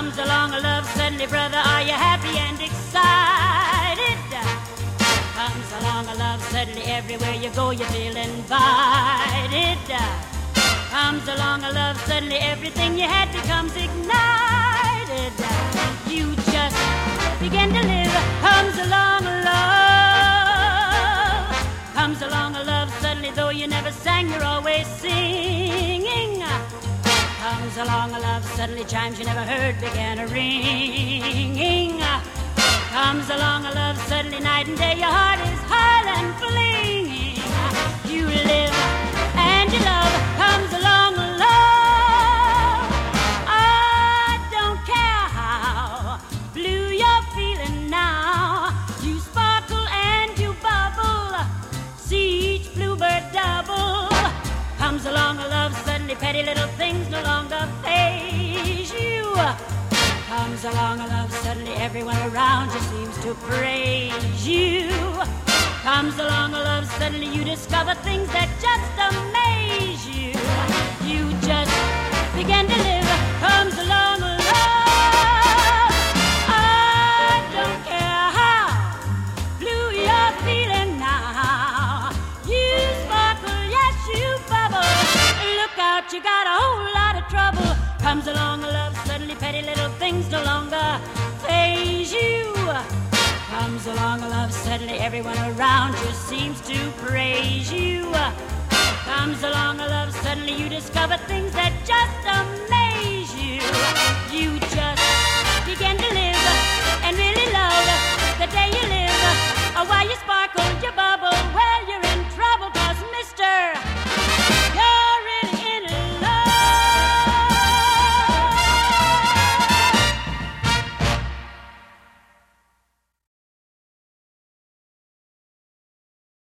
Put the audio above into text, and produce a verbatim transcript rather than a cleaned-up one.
Comes along a love suddenly, brother, are you happy and excited? Comes along a love suddenly, everywhere you go you feel invited. Comes along a love suddenly, everything you had becomes ignited. You just begin to live. Comes along a love. Comes along a love suddenly, though you never sang, you're always singing. Comes along a love suddenly, chimes you never heard began a ringing. Comes along a love suddenly, night and day, your heart is high and flinging. You live and you love. Comes along a love. I don't care how blue you're feeling now. You sparkle and you bubble. See each bluebird double. Comes along a love suddenly, petty little things no longer faze you. Comes along a love suddenly, everyone around you seems to praise you. Comes along a love suddenly, you discover things that just amaze you. You just begin to live. Comes along a love. I don't care how blue you're feeling now. You sparkle, yes you bubble. Look out, you got a whole lot of trouble. Comes along a love suddenly, petty little things no longer faze you. Comes along a love suddenly, everyone around you seems to praise you. Comes along a love suddenly, you discover things that just amaze you. You just begin to live and really love the day you live, or while you sparkle.